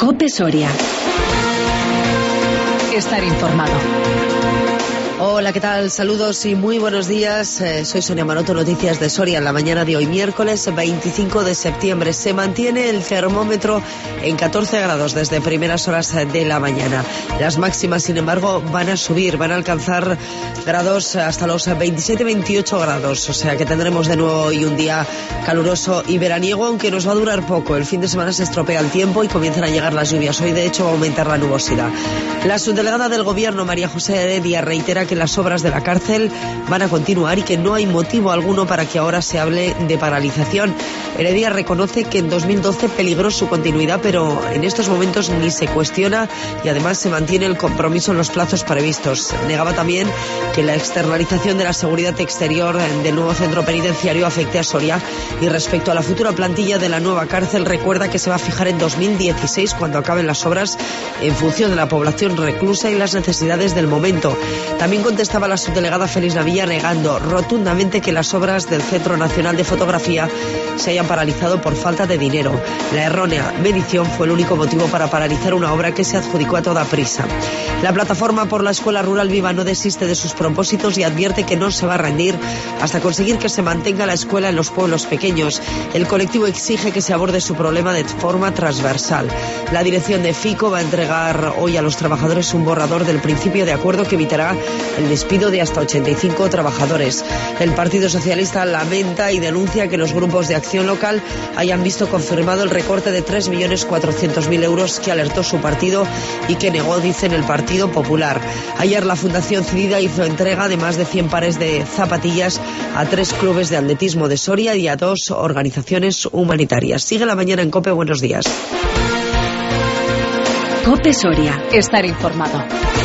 COPE Soria. Estar informado. Hola, ¿qué tal? Saludos y muy buenos días. Soy Sonia Maroto, Noticias de Soria. En la mañana de hoy, miércoles 25 de septiembre, se mantiene el termómetro en 14 grados desde primeras horas de la mañana. Las máximas, sin embargo, van a subir, van a alcanzar grados hasta los 27-28 grados. O sea que tendremos de nuevo hoy un día caluroso y veraniego, aunque nos va a durar poco. El fin de semana se estropea el tiempo y comienzan a llegar las lluvias. Hoy, de hecho, va a aumentar la nubosidad. La subdelegada del Gobierno, María José Heredia, reitera que las obras de la cárcel van a continuar y que no hay motivo alguno para que ahora se hable de paralización. Heredia reconoce que en 2012 peligró su continuidad, pero en estos momentos ni se cuestiona y además se mantiene el compromiso en los plazos previstos. Negaba también que la externalización de la seguridad exterior del nuevo centro penitenciario afecte a Soria, y respecto a la futura plantilla de la nueva cárcel recuerda que se va a fijar en 2016 cuando acaben las obras en función de la población reclusa y las necesidades del momento. También contestaba la subdelegada Félix Navilla negando rotundamente que las obras del Centro Nacional de Fotografía se hayan paralizado por falta de dinero. La errónea medición fue el único motivo para paralizar una obra que se adjudicó a toda prisa. La plataforma por la Escuela Rural Viva no desiste de sus propósitos y advierte que no se va a rendir hasta conseguir que se mantenga la escuela en los pueblos pequeños. El colectivo exige que se aborde su problema de forma transversal. La dirección de FICO va a entregar hoy a los trabajadores un borrador del principio de acuerdo que evitará el despido de hasta 85 trabajadores. El Partido Socialista lamenta y denuncia que los grupos de acción local hayan visto confirmado el recorte de 3.400.000 euros que alertó su partido y que negó, dicen, el Partido Popular. Ayer la Fundación Cedida hizo entrega de más de 100 pares de zapatillas a 3 clubes de atletismo de Soria y a 2 organizaciones humanitarias. Sigue la mañana en COPE, buenos días. COPE Soria. Estar informado.